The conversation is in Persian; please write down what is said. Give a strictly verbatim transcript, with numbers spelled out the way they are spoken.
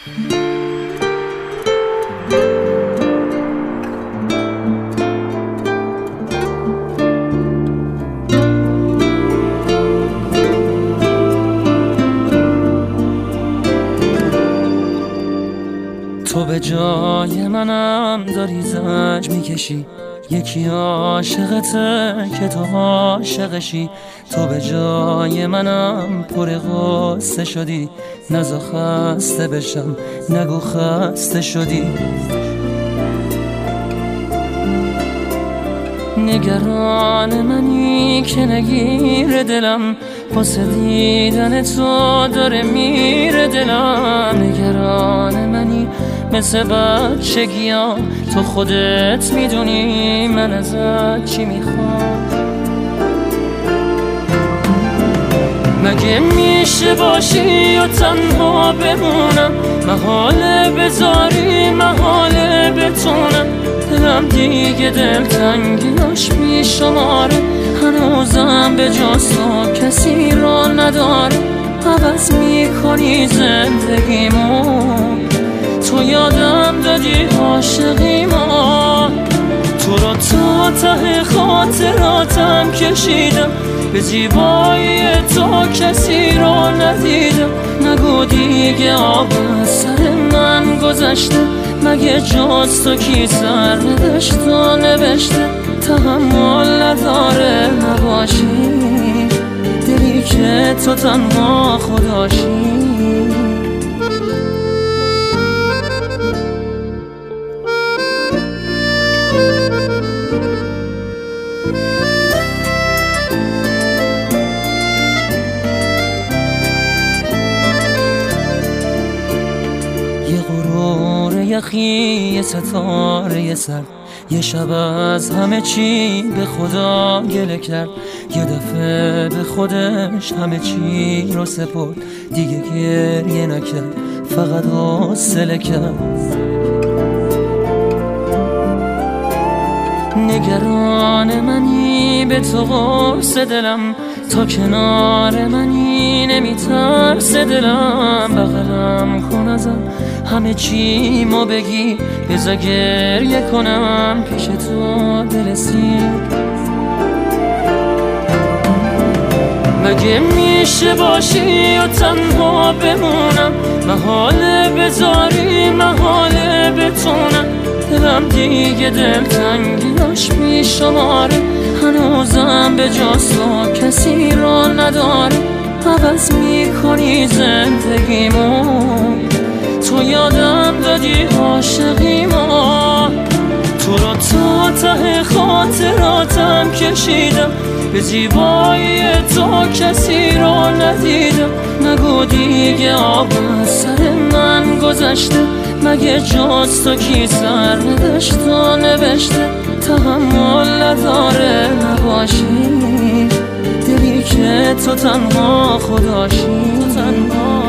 تو به جای منم داری زنج میکشی، یکی عاشقته که تو عاشقشی. تو به جای منم پر غصه شدی، نزا خسته بشم نگو خسته شدی. نگران منی که نگیر دلم، واسه دیدن تو داره میره دلم. نگران منی مثل بچگیام، تو خودت میدونی من ازت چی میخوام. مگه میشه باشی و تنها بمونم، محاله بذاری محاله بتونم. دلم دیگه دلتنگیاش میشماره، هنوزم به جز تو کسی را نداره. عوض میکنی زندگیمو، تو یادم دادی عاشقیمو. تو رو تا ته خاطراتم کشیدم، به زیبایی تو کسی را ندیدم. نگو دیگه آب از سر من گذشته، مگه جز تو کی سر نوشت و نوشته. تحمل نداره نباشی، دلی که تو تنها خداشی. یه غرور یخی، یه ستاره یه سر، یه شب از همه چی به خدا گله کرد. یه دفعه به خودش همه چی رو سپرد، دیگه گریه نکرد فقط حوصله کرد. نگران منی به تو قرص دلم، تا کنار منی نمیترس دلم. بغلم کن ازم همه چی ما بگی، بذار گریه کنم پیش تو دلسی. مگه میشه باشی و تنها بمونم، محاله بذاری محاله بتونم. دلم دیگه دلتنگیاش میشماره، هنوزم به جز تو کسی را نداره. عوض میکنی زندگیمو، تو یادم دادی عاشقیمو. تو رو تا ته خاطراتم کشیدم، به زیبایی تو کسی را ندیدم. نگو دیگه آب از سر من گذشته، مگه جز تو کی سر نوشت و نوشته. تحمل نداره نباشی، دلی که تو تنها خداشی. تنها